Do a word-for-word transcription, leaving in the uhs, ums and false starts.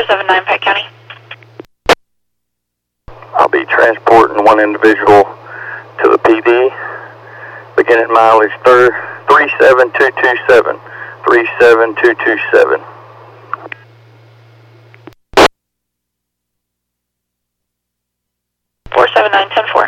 seven nine, Pike County. I'll be transporting one individual to the P D, beginning mileage three seven two two seven, three seven two two seven. four seven nine ten four.